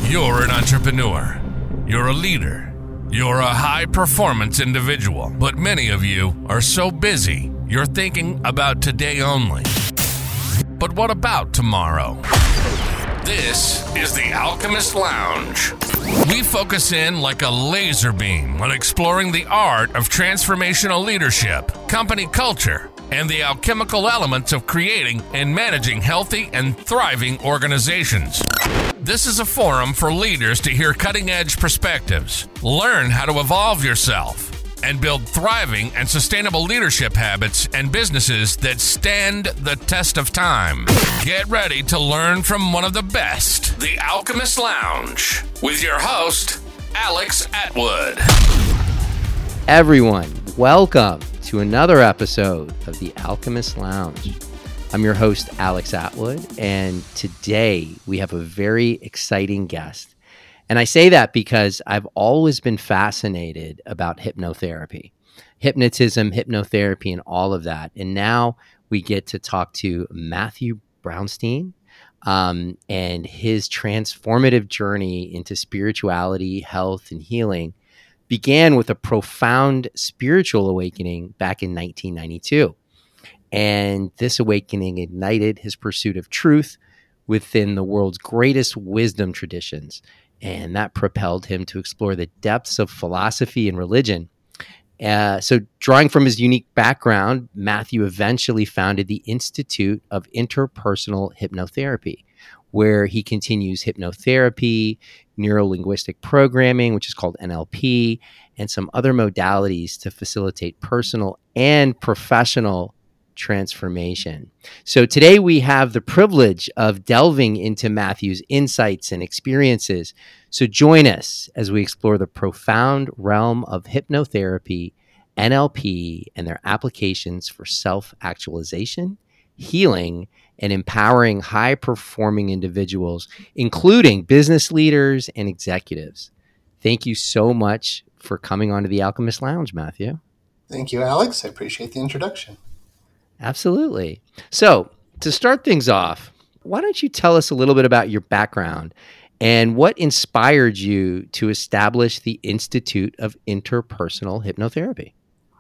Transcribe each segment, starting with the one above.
You're an entrepreneur. You're a leader. You're a high-performance individual. But many of you are so busy, you're thinking about today only. But what about tomorrow? This is the Alchemist Lounge. We focus in like a laser beam on exploring the art of transformational leadership, company culture, and the alchemical elements of creating and managing healthy and thriving organizations. This is a forum for leaders to hear cutting-edge perspectives, learn how to evolve yourself, and build thriving and sustainable leadership habits and businesses that stand the test of time. Get ready to learn from one of the best, The Alchemist Lounge, with your host, Alex Atwood. Everyone, welcome to another episode of The Alchemist Lounge. I'm your host, Alex Atwood, and today we have a very exciting guest. And I say that because I've always been fascinated about hypnotherapy, hypnotism, hypnotherapy, and all of that. And now we get to talk to Matthew Brownstein and his transformative journey into spirituality, health, and healing began with a profound spiritual awakening back in 1992. And this awakening ignited his pursuit of truth within the world's greatest wisdom traditions. And that propelled him to explore the depths of philosophy and religion. So drawing from his unique background, Matthew eventually founded the Institute of Interpersonal Hypnotherapy, where he continues hypnotherapy, neuro-linguistic programming, which is called NLP, and some other modalities to facilitate personal and professional transformation. So today we have the privilege of delving into Matthew's insights and experiences. So join us as we explore the profound realm of hypnotherapy, NLP, and their applications for self-actualization, healing, and empowering high-performing individuals, including business leaders and executives. Thank you so much for coming onto the Alchemist Lounge, Matthew. Thank you, Alex. I appreciate the introduction. Absolutely. So to start things off, why don't you tell us a little bit about your background and what inspired you to establish the Institute of Interpersonal Hypnotherapy?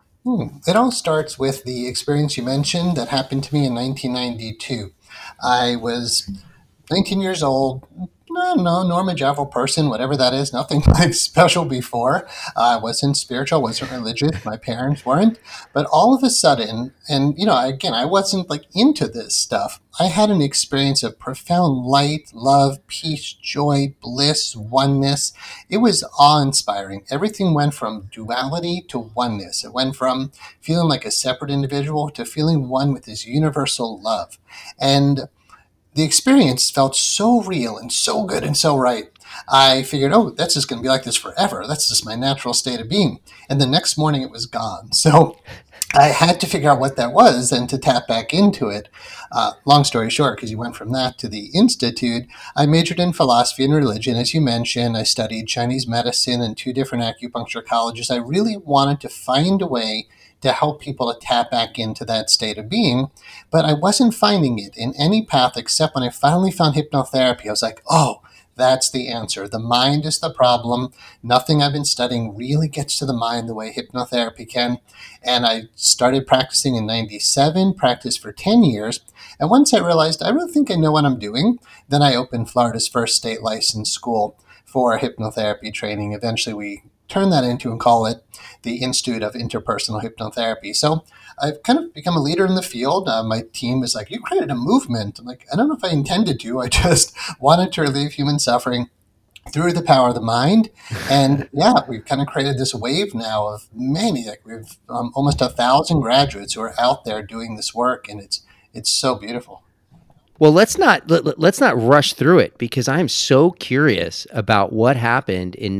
It all starts with the experience you mentioned that happened to me in 1992. I was 19 years old. No, normal Java person, whatever that is, nothing like special before. I wasn't spiritual, wasn't religious, my parents weren't. But all of a sudden, and I wasn't like into this stuff. I had an experience of profound light, love, peace, joy, bliss, oneness. It was awe-inspiring. Everything went from duality to oneness. It went from feeling like a separate individual to feeling one with this universal love. And the experience felt so real and so good and so right. I figured, that's just going to be like this forever. That's just my natural state of being. And the next morning it was gone. So I had to figure out what that was and to tap back into it. Long story short, because you went from that to the Institute, I majored in philosophy and religion. As you mentioned, I studied Chinese medicine and 2 different acupuncture colleges. I really wanted to find a way to help people to tap back into that state of being. But I wasn't finding it in any path except when I finally found hypnotherapy. I was like, that's the answer. The mind is the problem. Nothing I've been studying really gets to the mind the way hypnotherapy can. And I started practicing in 97, practiced for 10 years. And once I realized I really think I know what I'm doing, then I opened Florida's first state licensed school for hypnotherapy training. Eventually we turn that into and call it the Institute of Interpersonal Hypnotherapy. So I've kind of become a leader in the field. My team is like, you created a movement. I'm like, I don't know if I intended to. I just wanted to relieve human suffering through the power of the mind. And we've kind of created this wave now of many, like we've almost 1,000 graduates who are out there doing this work. And it's so beautiful. Well, let's not rush through it because I'm so curious about what happened in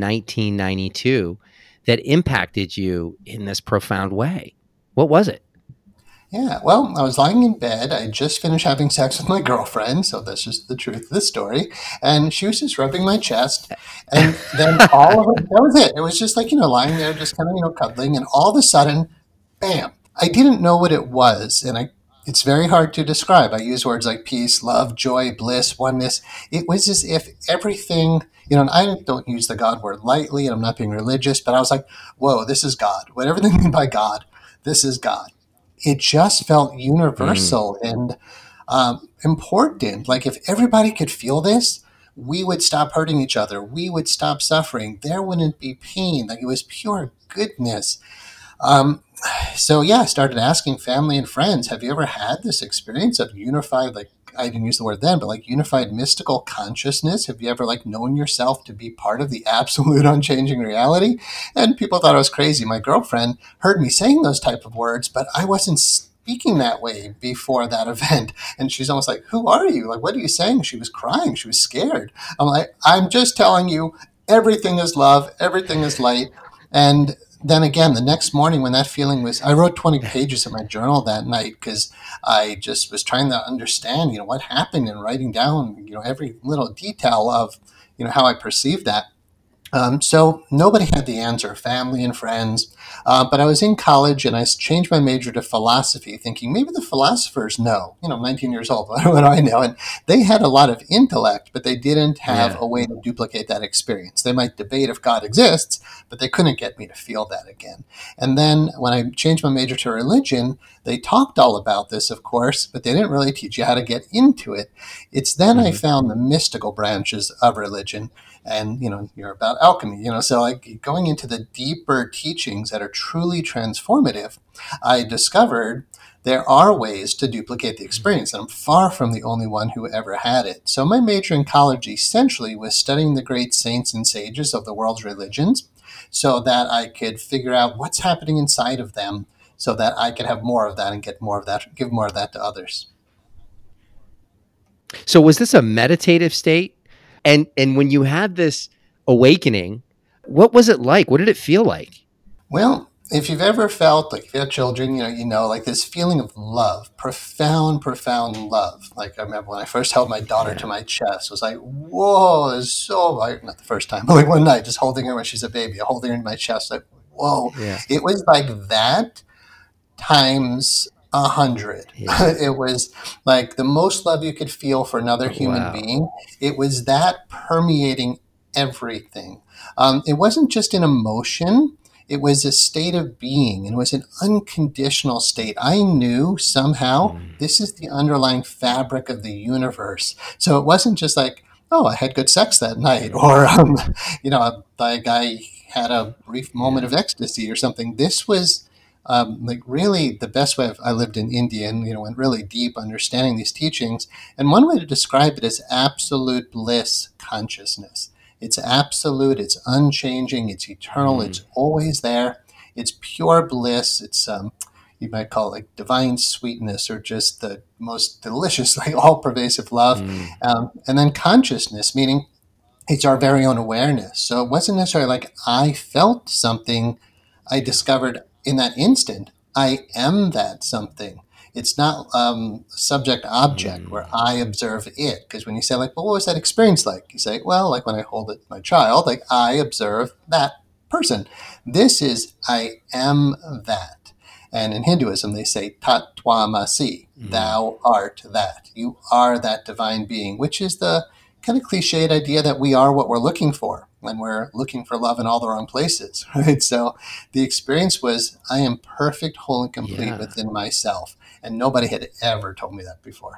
1992 that impacted you in this profound way. What was it? Yeah, well, I was lying in bed. I just finished having sex with my girlfriend, so that's just the truth of the story. And she was just rubbing my chest, and then all of it, that was it. It was just like, lying there, just kind of, cuddling, and all of a sudden, bam! I didn't know what it was, and It's very hard to describe. I use words like peace, love, joy, bliss, oneness. It was as if everything, and I don't use the God word lightly, and I'm not being religious, but I was like, whoa, this is God. Whatever they mean by God, this is God. It just felt universal and important. Like if everybody could feel this, we would stop hurting each other. We would stop suffering. There wouldn't be pain. Like it was pure goodness. So yeah, I started asking family and friends, have you ever had this experience of unified, like I didn't use the word then, but like unified mystical consciousness? Have you ever like known yourself to be part of the absolute unchanging reality? And people thought I was crazy. My girlfriend heard me saying those type of words, but I wasn't speaking that way before that event. And she's almost like, who are you? Like, what are you saying? She was crying. She was scared. I'm like, I'm just telling you, everything is love. Everything is light. And then again, the next morning when that feeling was, I wrote 20 pages in my journal that night because I just was trying to understand, what happened and writing down, every little detail of, how I perceived that. So nobody had the answer, family and friends. But I was in college and I changed my major to philosophy, thinking maybe the philosophers know, 19 years old, what do I know? And they had a lot of intellect, but they didn't have a way to duplicate that experience. They might debate if God exists, but they couldn't get me to feel that again. And then when I changed my major to religion, they talked all about this, of course, but they didn't really teach you how to get into it. It's then I found the mystical branches of religion. And, you're about alchemy, so like going into the deeper teachings that are truly transformative, I discovered there are ways to duplicate the experience. And I'm far from the only one who ever had it. So my major in college essentially was studying the great saints and sages of the world's religions so that I could figure out what's happening inside of them so that I could have more of that and get more of that, give more of that to others. So was this a meditative state? And when you had this awakening, what was it like? What did it feel like? Well, if you've ever felt like if you have children, like this feeling of love, profound love. Like I remember when I first held my daughter to my chest, it was like, whoa, it's so like not the first time, but like one night, just holding her when she's a baby, holding her in my chest, like, whoa. Yeah. It was like that times 100. Yeah. It was like the most love you could feel for another human being. It was that permeating everything. It wasn't just an emotion. It was a state of being, and it was an unconditional state. I knew somehow this is the underlying fabric of the universe. So it wasn't just like, oh, I had good sex that night, or, like I had a brief moment of ecstasy or something. This was like really the best way I lived in India and, went really deep understanding these teachings. And one way to describe it is absolute bliss consciousness. It's absolute, it's unchanging, it's eternal, it's always there. It's pure bliss. It's, you might call it like divine sweetness or just the most delicious, like all-pervasive love. And then consciousness, meaning it's our very own awareness. So it wasn't necessarily like I felt something, I discovered in that instant, I am that something. It's not subject object where I observe it. Because when you say like, well, what was that experience like? You say, well, like when I hold it, my child, like I observe that person. This is I am that. And in Hinduism, they say tat twamasi, thou art that. You are that divine being, which is the kind of cliched idea that we are what we're looking for when we're looking for love in all the wrong places, right? So the experience was, I am perfect, whole, and complete within myself. And nobody had ever told me that before.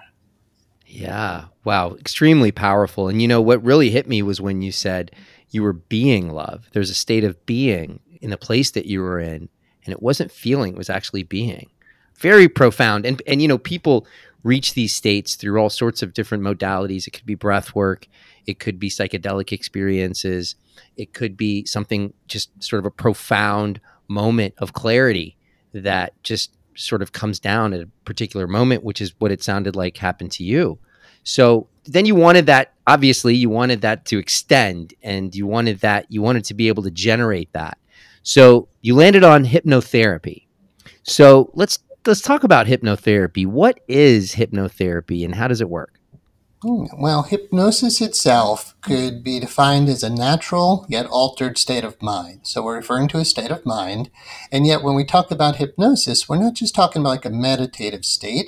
Yeah. Wow. Extremely powerful. And what really hit me was when you said you were being love. There's a state of being in the place that you were in, and it wasn't feeling, it was actually being. Very profound. And people reach these states through all sorts of different modalities. It could be breath work. It could be psychedelic experiences. It could be something just sort of a profound moment of clarity that just sort of comes down at a particular moment, which is what it sounded like happened to you. So then you wanted that, obviously you wanted that to extend, and you wanted to be able to generate that. So you landed on hypnotherapy. So let's talk about hypnotherapy. What is hypnotherapy and how does it work? Well, hypnosis itself could be defined as a natural yet altered state of mind. So we're referring to a state of mind. And yet when we talk about hypnosis, we're not just talking about like a meditative state.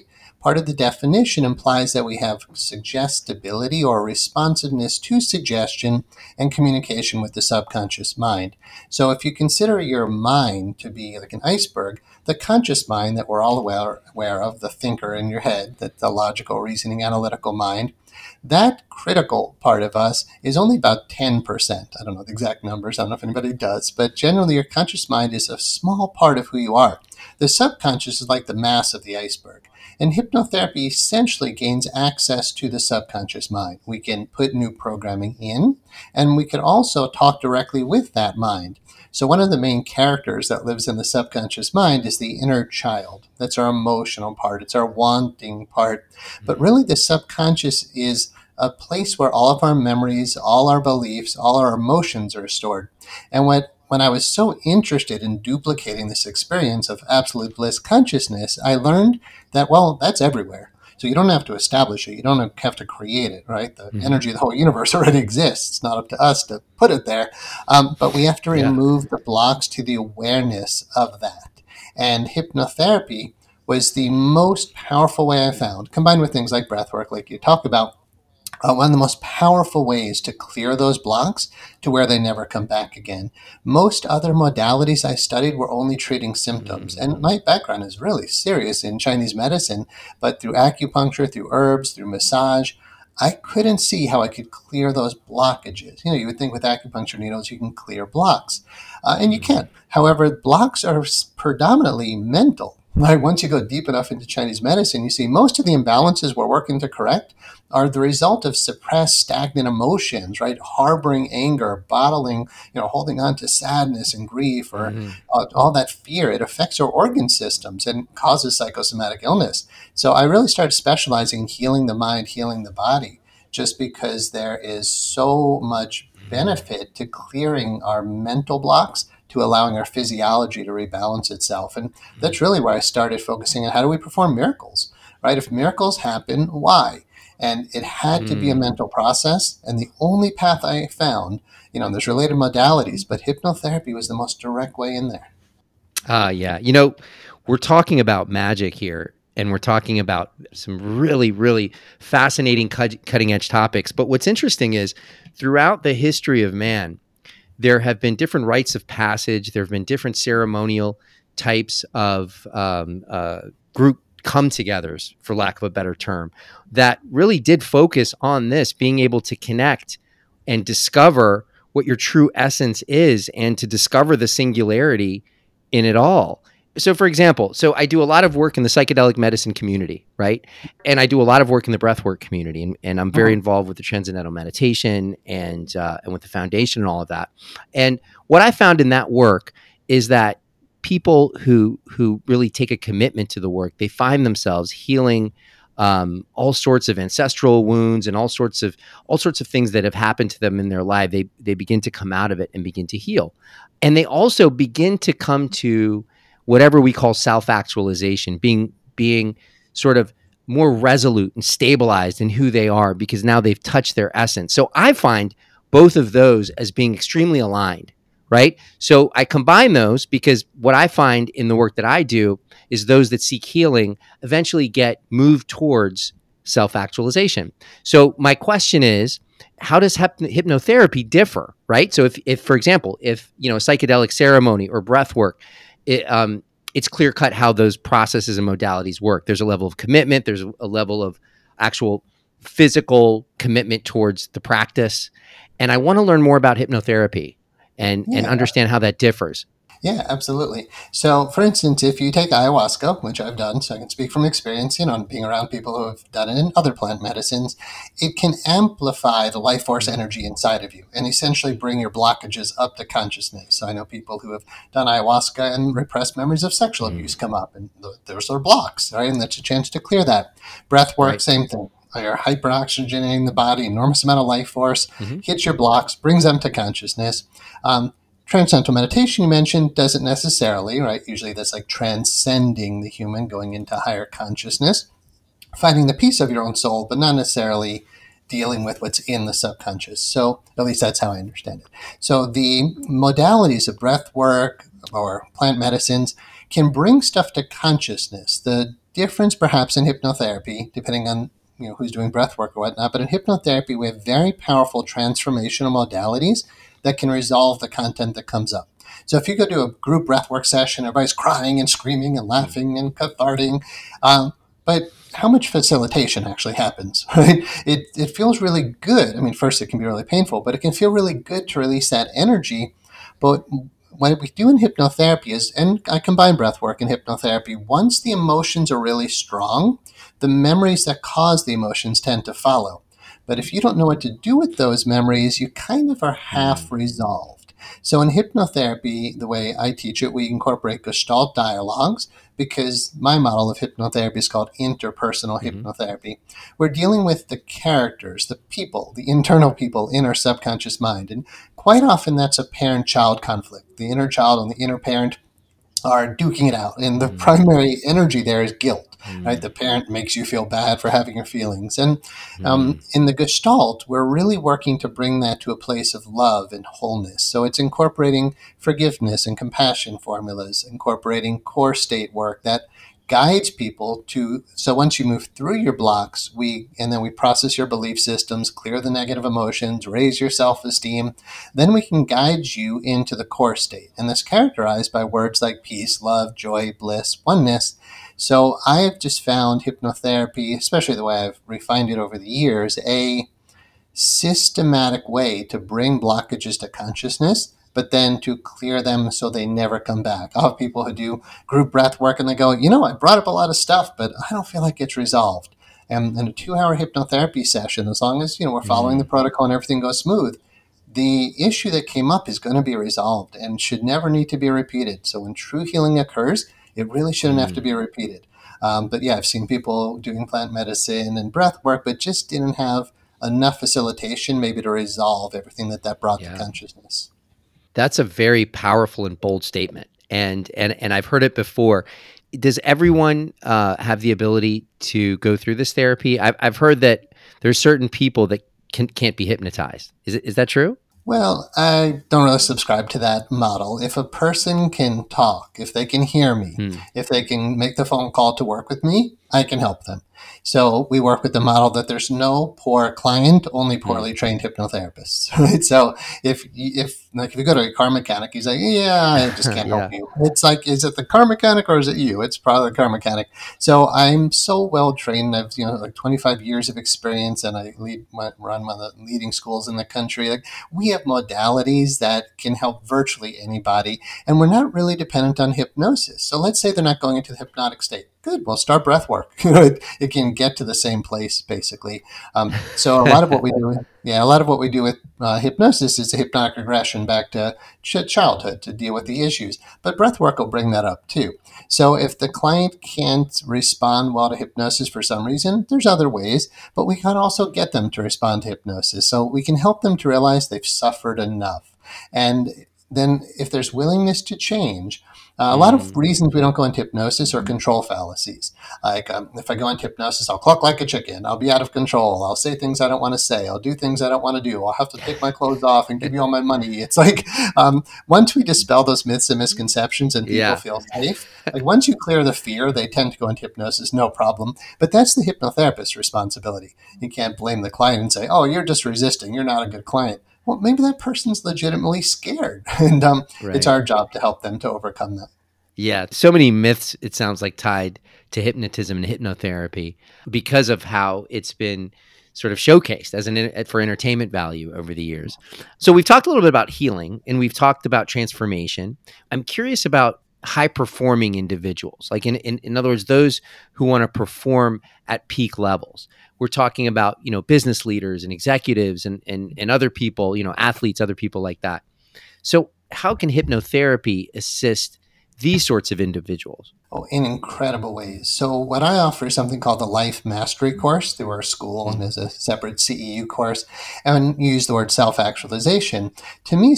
part of the definition implies that we have suggestibility or responsiveness to suggestion and communication with the subconscious mind. So if you consider your mind to be like an iceberg, the conscious mind that we're all aware of, the thinker in your head, that the logical, reasoning, analytical mind, that critical part of us is only about 10%. I don't know the exact numbers. I don't know if anybody does, but generally your conscious mind is a small part of who you are. The subconscious is like the mass of the iceberg. And hypnotherapy essentially gains access to the subconscious mind. We can put new programming in, and we can also talk directly with that mind. So one of the main characters that lives in the subconscious mind is the inner child. That's our emotional part. It's our wanting part. But really the subconscious is a place where all of our memories, all our beliefs, all our emotions are stored. And when I was so interested in duplicating this experience of absolute bliss consciousness, I learned that, well, that's everywhere. So you don't have to establish it. You don't have to create it, right? The energy of the whole universe already exists. It's not up to us to put it there. But we have to remove the blocks to the awareness of that. And hypnotherapy was the most powerful way I found, combined with things like breath work, like you talk about, one of the most powerful ways to clear those blocks to where they never come back again. Most other modalities I studied were only treating symptoms. And my background is really serious in Chinese medicine, but through acupuncture, through herbs, through massage, I couldn't see how I could clear those blockages. You would think with acupuncture needles you can clear blocks, and you can. However, blocks are predominantly mental. Right? Once you go deep enough into Chinese medicine, you see most of the imbalances we're working to correct are the result of suppressed, stagnant emotions, right? Harboring anger, bottling, holding on to sadness and grief, or all that fear. It affects our organ systems and causes psychosomatic illness. So I really started specializing in healing the mind, healing the body, just because there is so much benefit to clearing our mental blocks, to allowing our physiology to rebalance itself. And that's really where I started focusing on how do we perform miracles, right? If miracles happen, why? And it had to be a mental process. And the only path I found, there's related modalities, but hypnotherapy was the most direct way in there. Yeah. We're talking about magic here, and we're talking about some really, really fascinating cutting edge topics. But what's interesting is throughout the history of man, there have been different rites of passage. There have been different ceremonial types of group come-togethers, for lack of a better term, that really did focus on this, being able to connect and discover what your true essence is and to discover the singularity in it all. So for example, I do a lot of work in the psychedelic medicine community, right? And I do a lot of work in the breathwork community, and I'm very involved with the transcendental meditation and with the foundation and all of that. And what I found in that work is that people who really take a commitment to the work, they find themselves healing all sorts of ancestral wounds and all sorts of things that have happened to them in their life. They begin to come out of it and begin to heal. And they also begin to come to whatever we call self-actualization, being sort of more resolute and stabilized in who they are because now they've touched their essence. So I find both of those as being extremely aligned, right? So I combine those because what I find in the work that I do is those that seek healing eventually get moved towards self-actualization. So my question is, how does hypnotherapy differ, right? So if for example, a psychedelic ceremony or breath work, it's clear cut how those processes and modalities work. There's a level of commitment. There's a level of actual physical commitment towards the practice. And I want to learn more about hypnotherapy and understand how that differs. Yeah, absolutely. So, for instance, if you take ayahuasca, which I've done, so I can speak from experience, being around people who have done it in other plant medicines, it can amplify the life force energy inside of you and essentially bring your blockages up to consciousness. So I know people who have done ayahuasca and repressed memories of sexual abuse come up, and those are blocks, right? And that's a chance to clear that. Breath work, Same thing. You're hyperoxygenating the body, enormous amount of life force, hits your blocks, brings them to consciousness. Transcendental meditation you mentioned doesn't necessarily, right? Usually that's like transcending the human, going into higher consciousness, finding the peace of your own soul, but not necessarily dealing with what's in the subconscious. So at least that's how I understand it. So the modalities of breath work or plant medicines can bring stuff to consciousness. The difference perhaps in hypnotherapy, depending on who's doing breath work or whatnot, but in hypnotherapy, we have very powerful transformational modalities that can resolve the content that comes up. So if you go to a group breathwork session, everybody's crying and screaming and laughing and catharting, but how much facilitation actually happens, right? It feels really good. I mean, first it can be really painful, but it can feel really good to release that energy. But what we do in hypnotherapy is, and I combine breathwork and hypnotherapy, once the emotions are really strong, the memories that cause the emotions tend to follow. But if you don't know what to do with those memories, you kind of are half resolved. So in hypnotherapy, the way I teach it, we incorporate Gestalt dialogues, because my model of hypnotherapy is called interpersonal hypnotherapy. We're dealing with the characters, the people, the internal people in our subconscious mind. And quite often that's a parent-child conflict. The inner child and the inner parent are duking it out. And the primary energy there is guilt, right? The parent makes you feel bad for having your feelings. And in the Gestalt, we're really working to bring that to a place of love and wholeness. So it's incorporating forgiveness and compassion formulas, incorporating core state work that guides people to, so once you move through your blocks, and then we process your belief systems, clear the negative emotions, raise your self-esteem, then we can guide you into the core state. And that's characterized by words like peace, love, joy, bliss, oneness. So I've just found hypnotherapy, especially the way I've refined it over the years, a systematic way to bring blockages to consciousness, but then to clear them so they never come back. I'll have people who do group breath work and they go, I brought up a lot of stuff, but I don't feel like it's resolved. And in a 2-hour hypnotherapy session, as long as, we're following the protocol and everything goes smooth, the issue that came up is going to be resolved and should never need to be repeated. So when true healing occurs, it really shouldn't have to be repeated. But yeah, I've seen people doing plant medicine and breath work, but just didn't have enough facilitation maybe to resolve everything that brought to consciousness. That's a very powerful and bold statement. And I've heard it before. Does everyone have the ability to go through this therapy? I've heard that there's certain people that can't be hypnotized. Is that true? Well, I don't really subscribe to that model. If a person can talk, if they can hear me, if they can make the phone call to work with me, I can help them. So we work with the model that there's no poor client, only poorly trained hypnotherapists. Right? So if you go to a car mechanic, he's like, I just can't help you. It's like, is it the car mechanic or is it you? It's probably the car mechanic. So I'm so well trained. I've like 25 years of experience, and I run one of the leading schools in the country. Like, we have modalities that can help virtually anybody, and we're not really dependent on hypnosis. So let's say they're not going into the hypnotic state. Good. Well, start breath work. It can get to the same place, basically. So a lot of what we do with hypnosis is a hypnotic regression back to childhood to deal with the issues. But breath work will bring that up too. So if the client can't respond well to hypnosis for some reason, there's other ways, but we can also get them to respond to hypnosis. So we can help them to realize they've suffered enough. And then if there's willingness to change, a lot of reasons we don't go into hypnosis are control fallacies. Like if I go into hypnosis, I'll cluck like a chicken. I'll be out of control. I'll say things I don't want to say. I'll do things I don't want to do. I'll have to take my clothes off and give you all my money. It's like once we dispel those myths and misconceptions and people feel safe, like once you clear the fear, they tend to go into hypnosis, no problem. But that's the hypnotherapist's responsibility. You can't blame the client and say, oh, you're just resisting. You're not a good client. Well, maybe that person's legitimately scared, and It's our job to help them to overcome that. Yeah, so many myths, it sounds like, tied to hypnotism and hypnotherapy because of how it's been sort of showcased as for entertainment value over the years. So we've talked a little bit about healing, and we've talked about transformation. I'm curious about high-performing individuals, like in other words, those who want to perform at peak levels. We're talking about, business leaders and executives and other people, athletes, other people like that. So how can hypnotherapy assist these sorts of individuals? Oh, in incredible ways. So what I offer is something called the Life Mastery course through our school, and as a separate CEU course, and you use the word self-actualization. To me,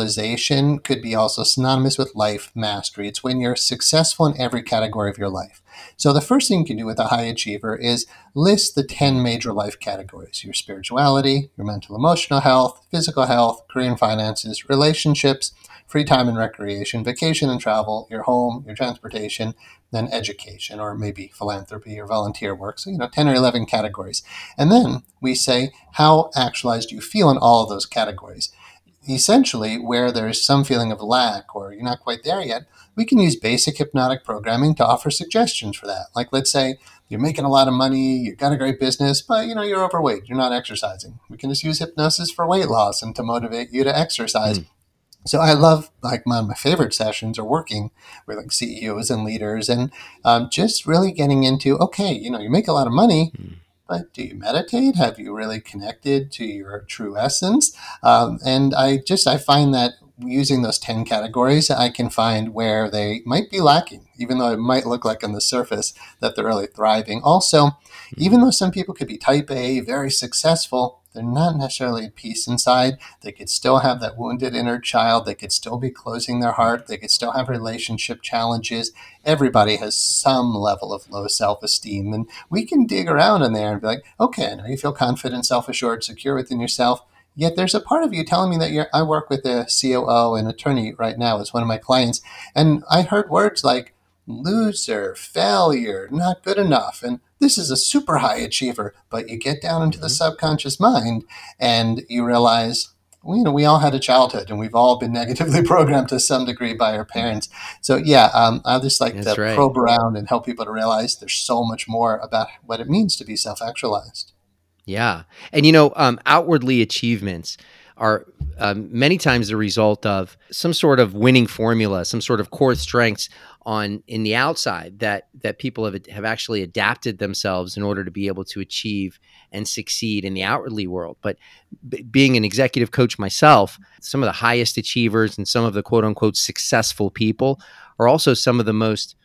self-actualization could be also synonymous with life mastery. It's when you're successful in every category of your life. So the first thing you can do with a high achiever is list the 10 major life categories: your spirituality, your mental emotional health, physical health, career and finances, relationships, free time and recreation, vacation and travel, your home, your transportation, then education, or maybe philanthropy or volunteer work. So, 10 or 11 categories. And then we say, how actualized do you feel in all of those categories? Essentially, where there's some feeling of lack or you're not quite there yet, we can use basic hypnotic programming to offer suggestions for that. Like, let's say you're making a lot of money, you've got a great business, but you're overweight, you're not exercising. We can just use hypnosis for weight loss and to motivate you to exercise. So I love, like, my favorite sessions are working with like CEOs and leaders and just really getting into, okay, you make a lot of money, but do you meditate? Have you really connected to your true essence? And I find that using those 10 categories, I can find where they might be lacking, even though it might look like on the surface that they're really thriving. Also, even though some people could be type A, very successful, they're not necessarily at peace inside. They could still have that wounded inner child. They could still be closing their heart. They could still have relationship challenges. Everybody has some level of low self-esteem. And we can dig around in there and be like, okay, I know you feel confident, self-assured, secure within yourself. Yet there's a part of you telling me that I work with a COO and attorney right now as one of my clients. And I heard words like loser, failure, not good enough. And this is a super high achiever, but you get down into the subconscious mind and you realize, we all had a childhood and we've all been negatively programmed to some degree by our parents. So I just like to probe around and help people to realize there's so much more about what it means to be self-actualized. Yeah. And, outwardly achievements are many times the result of some sort of winning formula, some sort of core strengths in the outside that people have actually adapted themselves in order to be able to achieve and succeed in the outwardly world. But being an executive coach myself, some of the highest achievers and some of the quote unquote successful people are also some of the most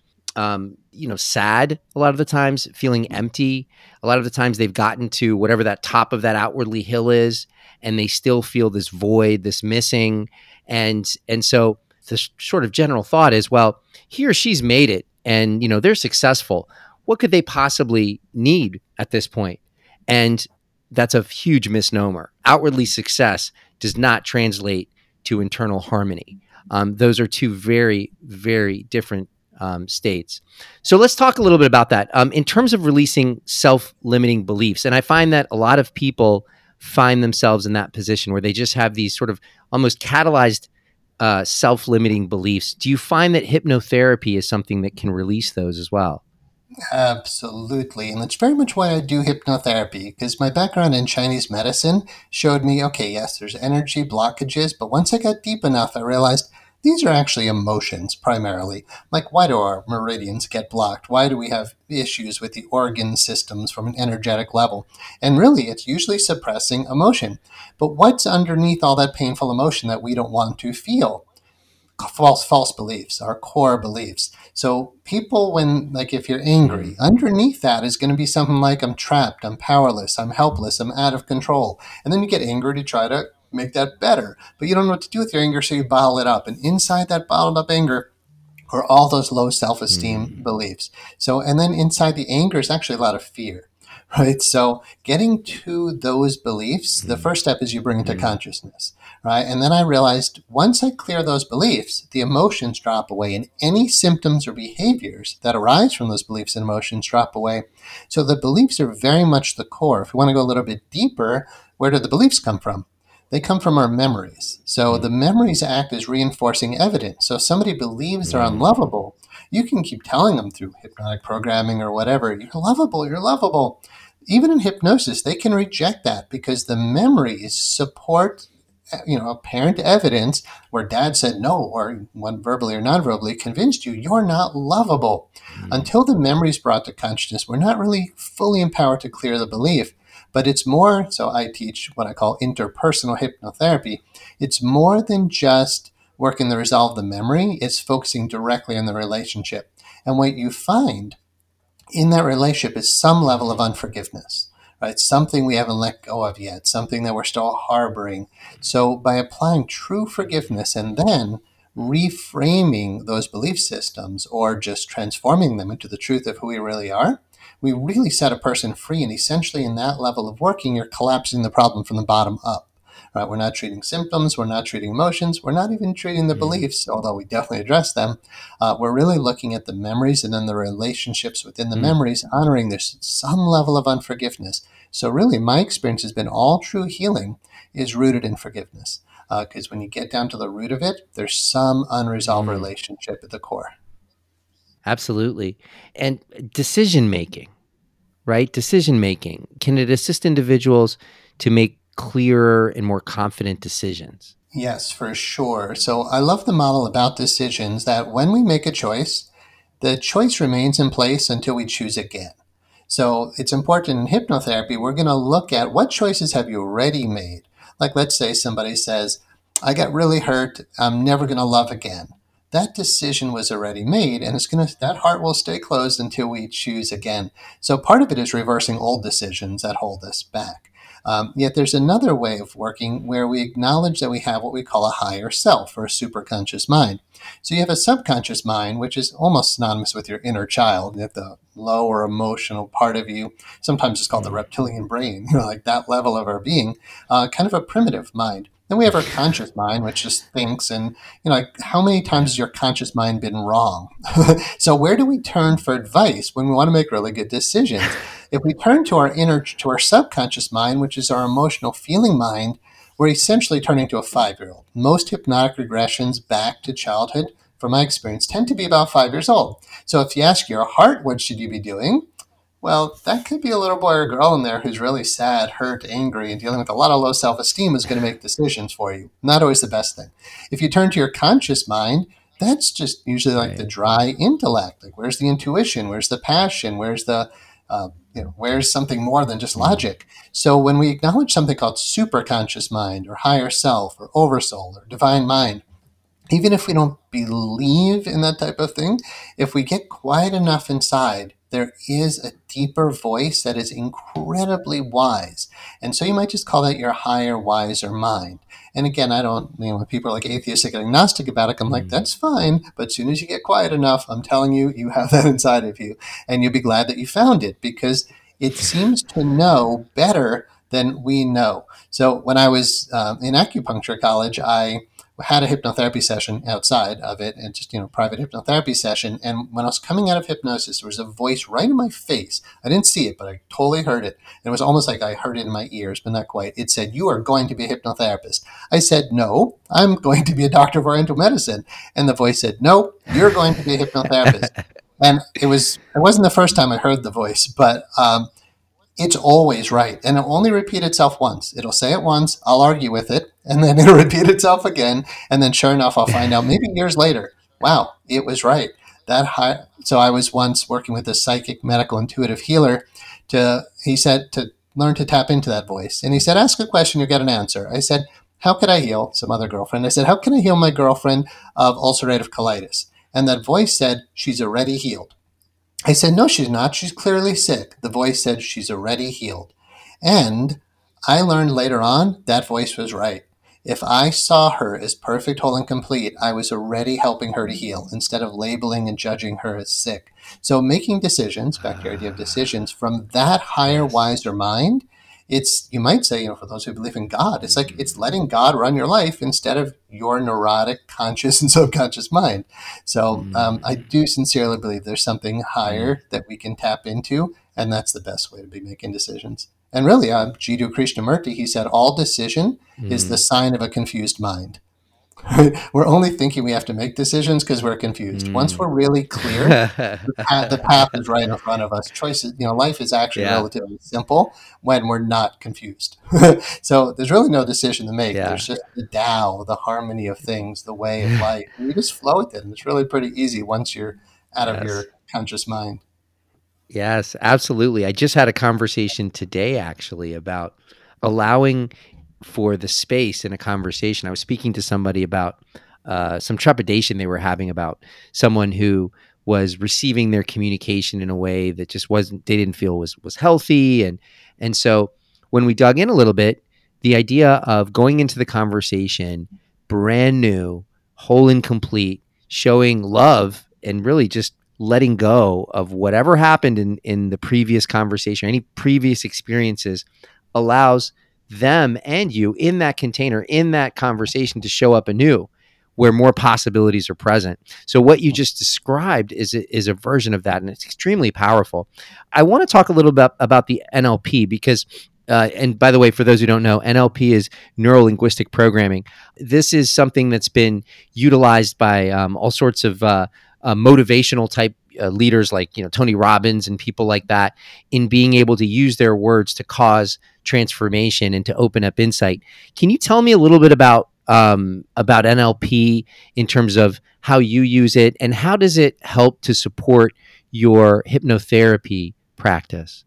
sad a lot of the times, feeling empty. A lot of the times they've gotten to whatever that top of that outwardly hill is, and they still feel this void, this missing. And so the sort of general thought is, well, he or she's made it and, they're successful. What could they possibly need at this point? And that's a huge misnomer. Outwardly success does not translate to internal harmony. Those are two very, very different states. So let's talk a little bit about that. In terms of releasing self-limiting beliefs, and I find that a lot of people find themselves in that position where they just have these sort of almost catalyzed self-limiting beliefs. Do you find that hypnotherapy is something that can release those as well? Absolutely. And that's very much why I do hypnotherapy, because my background in Chinese medicine showed me, okay, yes, there's energy blockages, but once I got deep enough, I realized these are actually emotions primarily. Like, why do our meridians get blocked? Why do we have issues with the organ systems from an energetic level? And really, it's usually suppressing emotion. But what's underneath all that painful emotion that we don't want to feel? False beliefs, our core beliefs. So people, if you're angry, underneath that is going to be something like, I'm trapped, I'm powerless, I'm helpless, I'm out of control. And then you get angry to try to make that better, but you don't know what to do with your anger, so you bottle it up. And inside that bottled up anger are all those low self-esteem beliefs. So, and then inside the anger is actually a lot of fear, right? So getting to those beliefs, the first step is you bring it to consciousness, right? And then I realized once I clear those beliefs, the emotions drop away and any symptoms or behaviors that arise from those beliefs and emotions drop away. So the beliefs are very much the core. If you want to go a little bit deeper, where do the beliefs come from? They come from our memories. So the memories act as reinforcing evidence. So if somebody believes they're unlovable, you can keep telling them through hypnotic programming or whatever, you're lovable, you're lovable. Even in hypnosis, they can reject that because the memories support apparent evidence where dad said no, or one verbally or non-verbally convinced you're not lovable. Until the memory is brought to consciousness, we're not really fully empowered to clear the belief. But it's more, so I teach what I call interpersonal hypnotherapy. It's more than just working to resolve the memory. It's focusing directly on the relationship. And what you find in that relationship is some level of unforgiveness, right? Something we haven't let go of yet, something that we're still harboring. So by applying true forgiveness and then reframing those belief systems or just transforming them into the truth of who we really are, we really set a person free. And essentially, in that level of working, you're collapsing the problem from the bottom up. Right? We're not treating symptoms. We're not treating emotions. We're not even treating the beliefs, although we definitely address them. We're really looking at the memories and then the relationships within the memories, honoring there's some level of unforgiveness. So really, my experience has been all true healing is rooted in forgiveness. Because when you get down to the root of it, there's some unresolved relationship at the core. Absolutely. And decision making, right? Decision making. Can it assist individuals to make clearer and more confident decisions? Yes, for sure. So I love the model about decisions that when we make a choice, the choice remains in place until we choose again. So it's important in hypnotherapy, we're going to look at what choices have you already made. Like, let's say somebody says, I got really hurt. I'm never going to love again. That decision was already made, and that heart will stay closed until we choose again. So part of it is reversing old decisions that hold us back. Yet there's another way of working where we acknowledge that we have what we call a higher self or a superconscious mind. So you have a subconscious mind, which is almost synonymous with your inner child. You have the lower emotional part of you. Sometimes it's called the reptilian brain, like that level of our being, kind of a primitive mind. Then we have our conscious mind, which just thinks, and like how many times has your conscious mind been wrong? So where do we turn for advice when we want to make really good decisions? If we turn to our subconscious mind, which is our emotional feeling mind, we're essentially turning to a 5-year-old. Most hypnotic regressions back to childhood, from my experience, tend to be about 5 years old. So if you ask your heart, what should you be doing? Well, that could be a little boy or girl in there who's really sad, hurt, angry, and dealing with a lot of low self-esteem is going to make decisions for you. Not always the best thing. If you turn to your conscious mind, that's just usually like the dry intellect. Like, where's the intuition? Where's the passion? Where's the where's something more than just logic? So when we acknowledge something called superconscious mind or higher self or oversoul or divine mind, even if we don't believe in that type of thing, if we get quiet enough inside, there is a deeper voice that is incredibly wise. And so you might just call that your higher, wiser mind. And again, I don't, when people are like atheistic and agnostic about it, I'm like, that's fine. But as soon as you get quiet enough, I'm telling you, you have that inside of you. And you'll be glad that you found it, because it seems to know better than we know. So when I was in acupuncture college, I had a hypnotherapy session outside of it, and just, private hypnotherapy session. And when I was coming out of hypnosis, there was a voice right in my face. I didn't see it, but I totally heard it. And it was almost like I heard it in my ears, but not quite. It said, "You are going to be a hypnotherapist." I said, "No, I'm going to be a doctor of oriental medicine." And the voice said, "No, you're going to be a hypnotherapist." And it wasn't the first time I heard the voice, but it's always right. And it'll only repeat itself once. It'll say it once, I'll argue with it, and then it'll repeat itself again. And then sure enough, I'll find out maybe years later, wow, it was right. So I was once working with a psychic medical intuitive healer he said to learn to tap into that voice. And he said, ask a question, you'll get an answer. I said, how could I heal some other girlfriend? I said, how can I heal my girlfriend of ulcerative colitis? And that voice said, she's already healed. I said, no, she's not. She's clearly sick. The voice said she's already healed. And I learned later on that voice was right. If I saw her as perfect, whole, and complete, I was already helping her to heal instead of labeling and judging her as sick. So making decisions, back to your idea of decisions, from that higher, wiser mind, you might say, for those who believe in God, it's like it's letting God run your life instead of your neurotic, conscious, and subconscious mind. So I do sincerely believe there's something higher that we can tap into, and that's the best way to be making decisions. And really, Jiddu Krishnamurti, he said, all decision is the sign of a confused mind. We're only thinking we have to make decisions because we're confused. Once we're really clear, the path is right in front of us. Choices, life is actually relatively simple when we're not confused. So there's really no decision to make. There's just the Tao, the harmony of things, the way of life. And you just flow with it. And it's really pretty easy once you're out of your conscious mind. Yes, absolutely. I just had a conversation today, actually, about allowing for the space in a conversation. I was speaking to somebody about some trepidation they were having about someone who was receiving their communication in a way that just they didn't feel was healthy. And so when we dug in a little bit, the idea of going into the conversation brand new, whole and complete, showing love and really just letting go of whatever happened in the previous conversation, any previous experiences, allows them and you in that container, in that conversation, to show up anew where more possibilities are present. So what you just described is a version of that, and it's extremely powerful. I want to talk a little bit about the NLP because and by the way, for those who don't know, NLP is neuro-linguistic programming. This is something that's been utilized by all sorts of motivational type leaders like Tony Robbins and people like that in being able to use their words to cause transformation and to open up insight. Can you tell me a little bit about NLP in terms of how you use it and how does it help to support your hypnotherapy practice?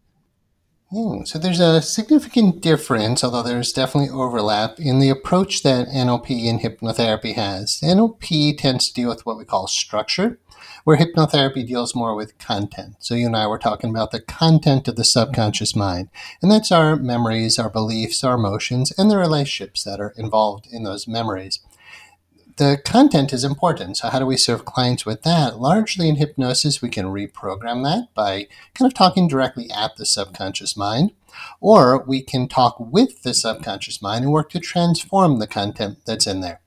So there's a significant difference, although there's definitely overlap, in the approach that NLP and hypnotherapy has. NLP tends to deal with what we call structure, where hypnotherapy deals more with content. So you and I were talking about the content of the subconscious mind, and that's our memories, our beliefs, our emotions, and the relationships that are involved in those memories. The content is important. So how do we serve clients with that? Largely in hypnosis, we can reprogram that by kind of talking directly at the subconscious mind, or we can talk with the subconscious mind and work to transform the content that's in there.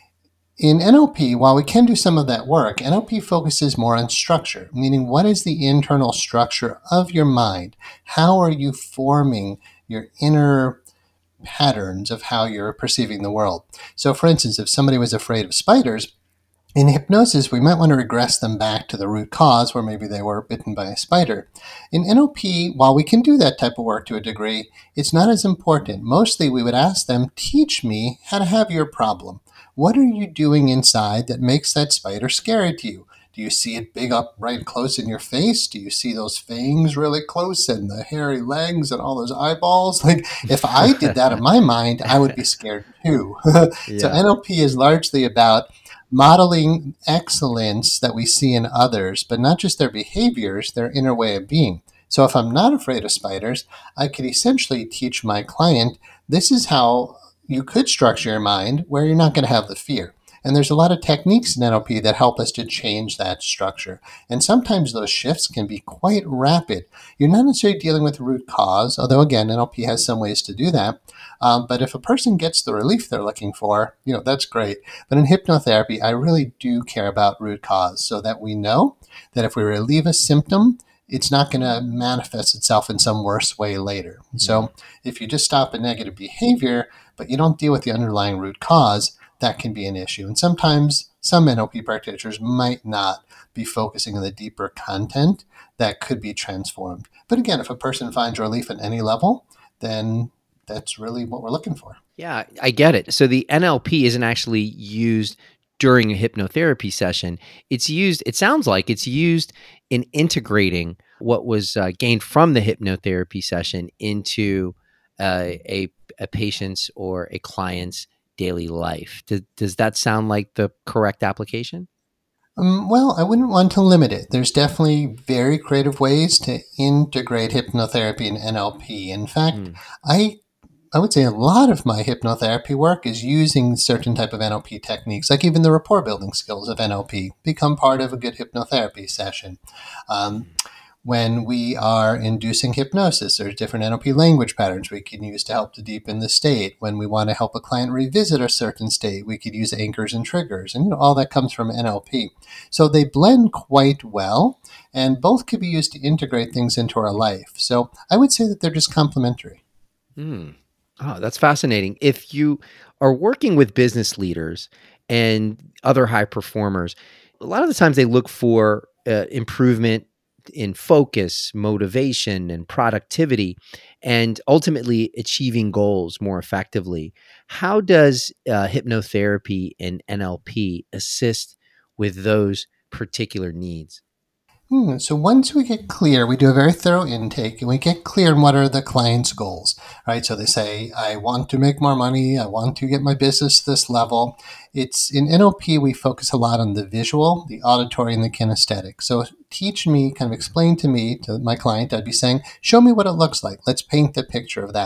In NLP, while we can do some of that work, NLP focuses more on structure, meaning what is the internal structure of your mind? How are you forming your inner patterns of how you're perceiving the world? So for instance, if somebody was afraid of spiders, in hypnosis, we might want to regress them back to the root cause where maybe they were bitten by a spider. In NLP, while we can do that type of work to a degree, it's not as important. Mostly we would ask them, teach me how to have your problem. What are you doing inside that makes that spider scary to you? Do you see it big up right close in your face? Do you see those fangs really close and the hairy legs and all those eyeballs? Like, if I did that in my mind, I would be scared too. Yeah. So NLP is largely about modeling excellence that we see in others, but not just their behaviors, their inner way of being. So if I'm not afraid of spiders, I could essentially teach my client, this is how you could structure your mind where you're not going to have the fear. And there's a lot of techniques in NLP that help us to change that structure. And sometimes those shifts can be quite rapid. You're not necessarily dealing with the root cause, although again, NLP has some ways to do that. But if a person gets the relief they're looking for, that's great. But in hypnotherapy, I really do care about root cause so that we know that if we relieve a symptom, it's not going to manifest itself in some worse way later. Mm-hmm. So if you just stop a negative behavior, but you don't deal with the underlying root cause, that can be an issue. And sometimes some NLP practitioners might not be focusing on the deeper content that could be transformed. But again, if a person finds relief at any level, then that's really what we're looking for. Yeah, I get it. So the NLP isn't actually used during a hypnotherapy session. It sounds like it's used in integrating what was gained from the hypnotherapy session into a patient's or a client's daily life. Does that sound like the correct application? Well, I wouldn't want to limit it. There's definitely very creative ways to integrate hypnotherapy and NLP. In fact, I would say a lot of my hypnotherapy work is using certain type of NLP techniques, like even the rapport building skills of NLP become part of a good hypnotherapy session. When we are inducing hypnosis, there's different NLP language patterns we can use to help to deepen the state. When we want to help a client revisit a certain state, we could use anchors and triggers, and all that comes from NLP. So they blend quite well, and both could be used to integrate things into our life. So I would say that they're just complementary. Oh, that's fascinating. If you are working with business leaders and other high performers, a lot of the times they look for improvement in focus, motivation, and productivity, and ultimately achieving goals more effectively. How does hypnotherapy and NLP assist with those particular needs? So once we get clear, we do a very thorough intake and we get clear on what are the client's goals, right? So they say, I want to make more money. I want to get my business this level. It's in NLP, we focus a lot on the visual, the auditory, and the kinesthetic. So teach me, kind of explain to me, to my client, I'd be saying, show me what it looks like. Let's paint the picture of that.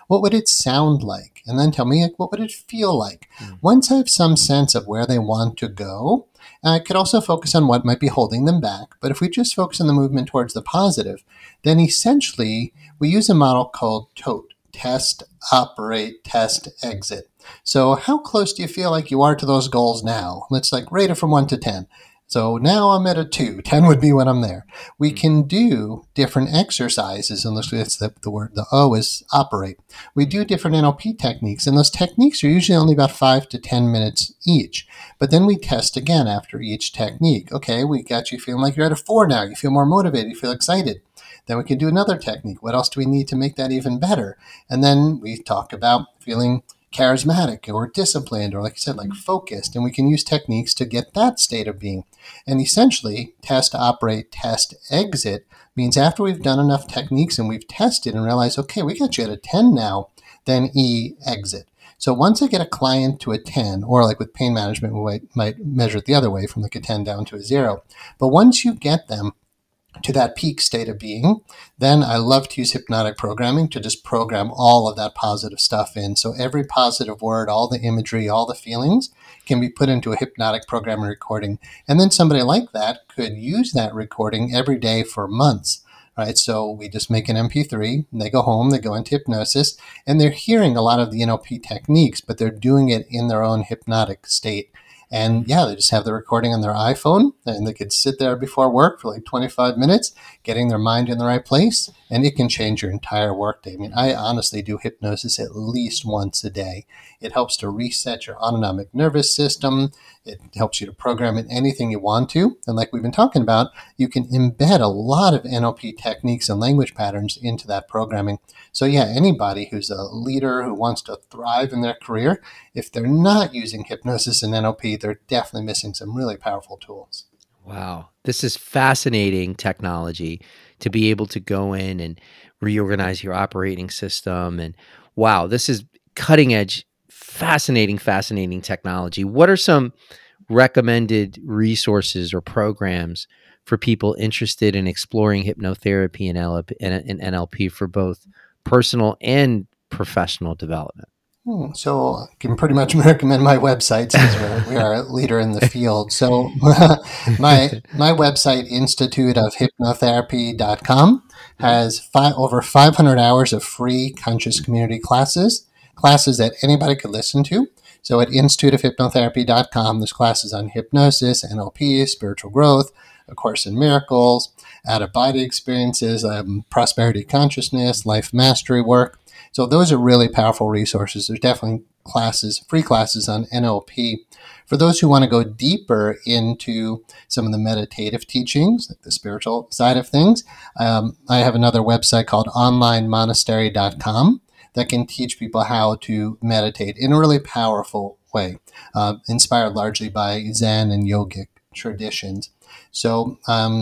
what would it sound like? And then tell me, like, what would it feel like? Mm. Once I have some sense of where they want to go, I could also focus on what might be holding them back. But if we just focus on the movement towards the positive, then essentially we use a model called TOTE, test, operate, test, exit. So how close do you feel like you are to those goals now? Let's like rate it from 1 to 10. So now I'm at a 2. 10 would be when I'm there. We can do different exercises, and it's the word, the O is operate. We do different NLP techniques, and those techniques are usually only about 5 to 10 minutes each. But then we test again after each technique. Okay, we got you feeling like you're at a 4 now. You feel more motivated. You feel excited. Then we can do another technique. What else do we need to make that even better? And then we talk about feeling charismatic or disciplined or, like I said, like focused. And we can use techniques to get that state of being. And essentially, test, operate, test, exit means after we've done enough techniques and we've tested and realized, okay, we got you at a 10 now, then E, exit. So once I get a client to a 10, or like with pain management, we might measure it the other way from like a 10 down to a 0. But once you get them to that peak state of being, then I love to use hypnotic programming to just program all of that positive stuff in. So every positive word, all the imagery, all the feelings can be put into a hypnotic programming recording. And then somebody like that could use that recording every day for months. Right, so we just make an MP3, and they go home, they go into hypnosis, and they're hearing a lot of the NLP techniques, but they're doing it in their own hypnotic state. And yeah, they just have the recording on their iPhone, and they could sit there before work for like 25 minutes, getting their mind in the right place, and it can change your entire workday. I mean, I honestly do hypnosis at least once a day. It helps to reset your autonomic nervous system. It helps you to program in anything you want to. And like we've been talking about, you can embed a lot of NLP techniques and language patterns into that programming. So yeah, anybody who's a leader who wants to thrive in their career, if they're not using hypnosis and NLP, they're definitely missing some really powerful tools. Wow. This is fascinating technology to be able to go in and reorganize your operating system. And wow, this is cutting edge, fascinating technology. What are some recommended resources or programs for people interested in exploring hypnotherapy and NLP for both personal and professional development? So I can pretty much recommend my website since we are a leader in the field. So my website, instituteofhypnotherapy.com, has over 500 hours of free conscious community classes that anybody could listen to. So at instituteofhypnotherapy.com, there's classes on hypnosis, NLP, spiritual growth, A Course in Miracles, out-of-body experiences, prosperity consciousness, life mastery work. So those are really powerful resources. There's definitely free classes on NLP. For those who want to go deeper into some of the meditative teachings, like the spiritual side of things, I have another website called onlinemonastery.com that can teach people how to meditate in a really powerful way, inspired largely by Zen and yogic traditions. So,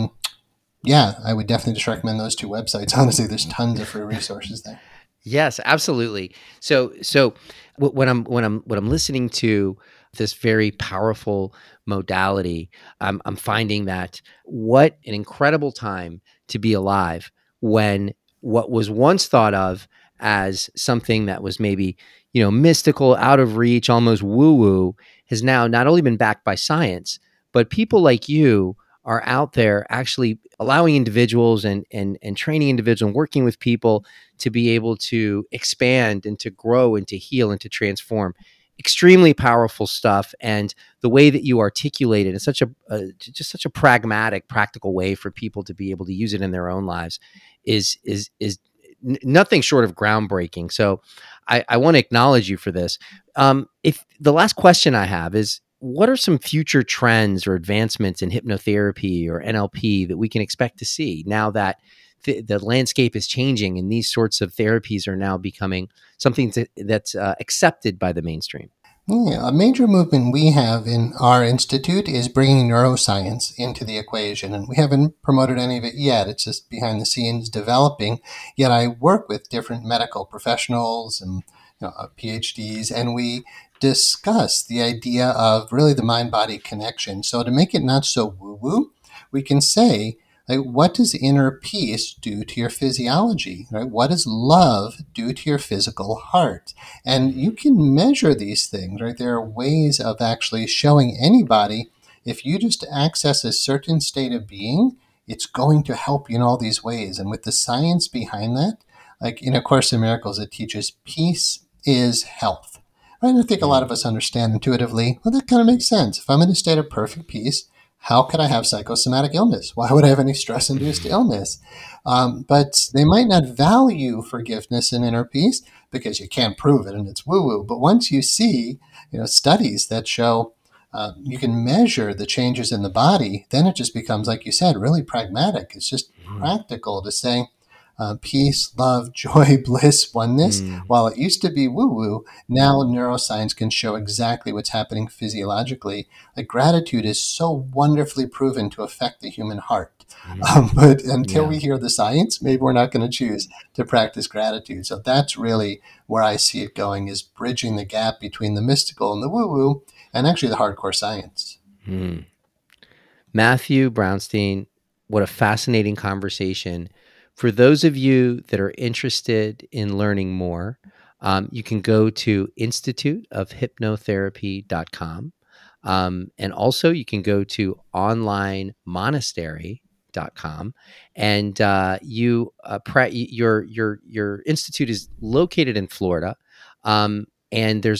yeah, I would definitely just recommend those two websites. Honestly, there's tons of free resources there. Yes, absolutely. So when I'm listening to this very powerful modality, I'm finding that what an incredible time to be alive when what was once thought of as something that was maybe, mystical, out of reach, almost woo-woo, has now not only been backed by science, but people like you are out there actually allowing individuals and training individuals and working with people to be able to expand and to grow and to heal and to transform. Extremely powerful stuff. And the way that you articulate it in such a pragmatic, practical way for people to be able to use it in their own lives is nothing short of groundbreaking. So I want to acknowledge you for this. If the last question I have is, what are some future trends or advancements in hypnotherapy or NLP that we can expect to see now that the landscape is changing and these sorts of therapies are now becoming something that's accepted by the mainstream? Yeah, a major movement we have in our institute is bringing neuroscience into the equation, and we haven't promoted any of it yet. It's just behind the scenes developing. Yet I work with different medical professionals and PhDs, and we discuss the idea of really the mind-body connection. So to make it not so woo-woo, we can say, Like, what does inner peace do to your physiology? Right? What does love do to your physical heart? And you can measure these things, right? There are ways of actually showing anybody, if you just access a certain state of being, it's going to help you in all these ways. And with the science behind that, like in A Course in Miracles, it teaches peace is health. And I think a lot of us understand intuitively, well, that kind of makes sense. If I'm in a state of perfect peace, how could I have psychosomatic illness? Why would I have any stress-induced illness? But they might not value forgiveness and inner peace because you can't prove it and it's woo-woo. But once you see, studies that show you can measure the changes in the body, then it just becomes, like you said, really pragmatic. It's just practical to say, peace, love, joy, bliss, oneness. While it used to be woo-woo, now neuroscience can show exactly what's happening physiologically. Like, gratitude is so wonderfully proven to affect the human heart. But until we hear the science, maybe we're not going to choose to practice gratitude. So that's really where I see it going, is bridging the gap between the mystical and the woo-woo, and actually the hardcore science. Matthew Brownstein, what a fascinating conversation. For those of you that are interested in learning more, you can go to instituteofhypnotherapy.com. And also you can go to onlinemonastery.com. And your institute is located in Florida. And there's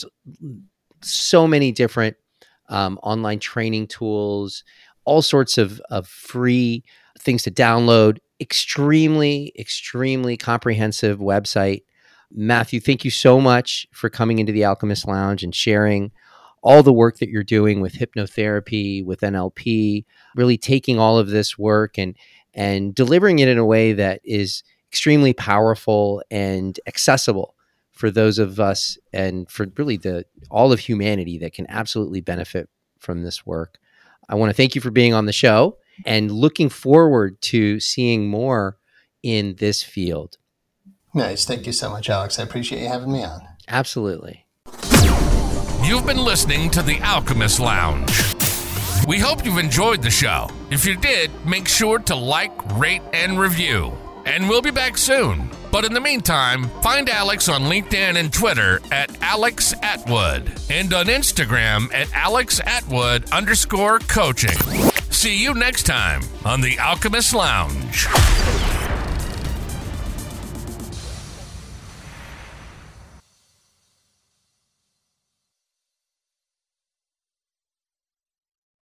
so many different online training tools, all sorts of free things to download. Extremely comprehensive website. Matthew, thank you so much for coming into the Alchemist Lounge and sharing all the work that you're doing with hypnotherapy, with NLP, really taking all of this work and delivering it in a way that is extremely powerful and accessible for those of us and for really all of humanity that can absolutely benefit from this work. I want to thank you for being on the show, and looking forward to seeing more in this field. Nice. Thank you so much, Alex. I appreciate you having me on. Absolutely. You've been listening to The Alchemist Lounge. We hope you've enjoyed the show. If you did, make sure to like, rate, and review. And we'll be back soon. But in the meantime, find Alex on LinkedIn and Twitter at Alex Atwood, and on Instagram at AlexAtwood_coaching. See you next time on The Alchemist Lounge.